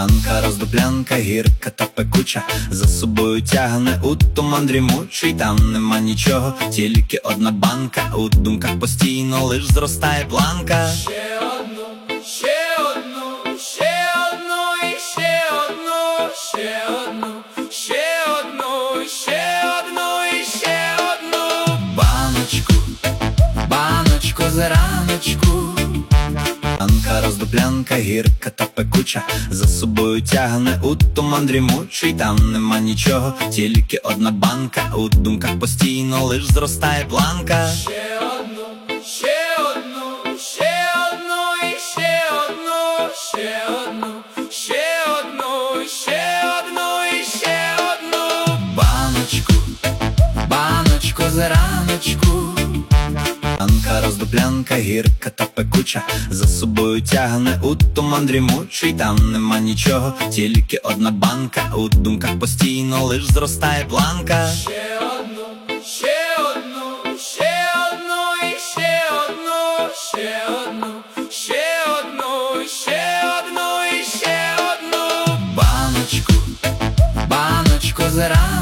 Банка, роздоблянка, гірка та пекуча, за собою тягне у туман дрімучий. Там нема нічого, тільки одна банка, у думках постійно лиш зростає планка. Ще одну, ще одну, ще одну, і ще одну, ще одну, ще одну, ще одну, і ще одну. Баночку, баночку за раночку. Банка, роздоблянка, гірка та пекуча, за собою тягне у туман дрімучий. Там нема нічого, тільки одна банка, у думках постійно лиш зростає планка. Ще одну, ще одну, ще одну, і ще одну, ще одну, ще одну, ще одну, і ще одну. Баночку, баночку за раночку. Банка, роздоблянка, гірка та пекуча, за собою тягне у туман дрімучий. Там нема нічого, тільки одна банка, у думках постійно лиш зростає планка. Ще одну, ще одну, ще одну, і ще одну, ще одну, ще одну, ще одну, і ще одну. Баночку, баночку за раночку.